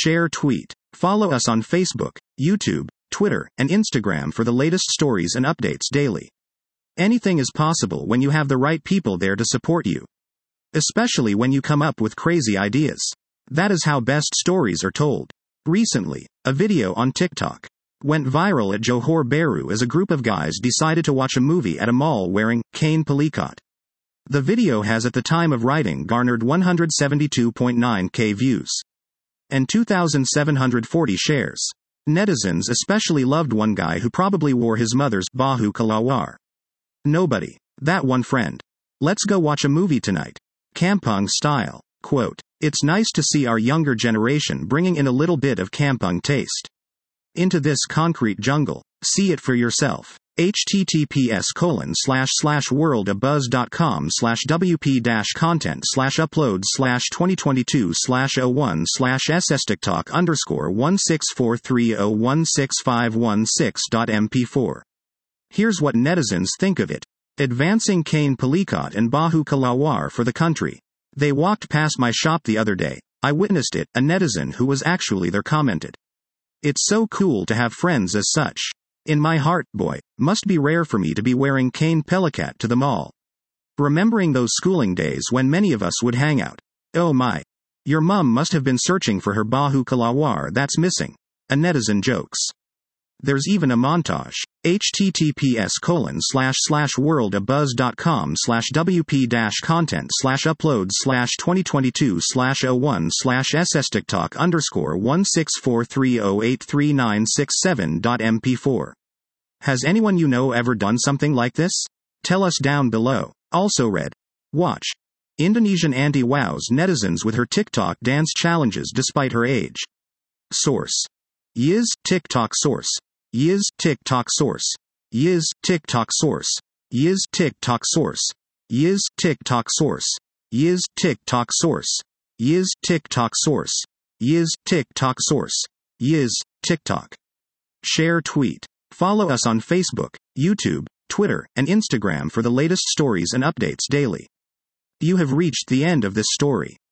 share, tweet. Follow us on Facebook, YouTube, Twitter, and Instagram for the latest stories and updates daily. Anything is possible when you have the right people there to support you. Especially when you come up with crazy ideas. That is how best stories are told. Recently, a video on TikTok went viral at Johor Bahru as a group of guys decided to watch a movie at a mall wearing kain pelikat. The video has at the time of writing garnered 172.9k views and 2,740 shares. Netizens especially loved one guy who probably wore his mother's Bahu Kelawar. Nobody. That one friend. Let's go watch a movie tonight. Kampung style. Quote, it's nice to see our younger generation bringing in a little bit of kampung taste into this concrete jungle. See it for yourself. https://wp-content/wp-content/upload/2022/01/sstiktok_16430165116.mp4. Here's what netizens think of it. Advancing kain pelikat and Bahu Kelawar for the country. They walked past my shop the other day. I witnessed it, a netizen who was actually there commented. It's so cool to have friends as such. In my heart, boy, must be rare for me to be wearing kain pelikat to the mall. Remembering those schooling days when many of us would hang out. Oh my. Your mum must have been searching for her Bahu Kelawar that's missing. A netizen jokes. There's even a montage. https://worldabuzz.com/wp-content/upload/2022/01/sstiktok_16430833967.mp4. Has anyone you know ever done something like this? Tell us down below. Also read. Watch. Indonesian auntie wows netizens with her TikTok dance challenges despite her age. Source. Yiz TikTok source. Yiz TikTok source. Yiz TikTok source. Yiz TikTok source. Yiz TikTok source. Yiz TikTok source. Yiz TikTok source. Yiz TikTok source. Yiz TikTok. Share, tweet. Follow us on Facebook, YouTube, Twitter, and Instagram for the latest stories and updates daily. You have reached the end of this story.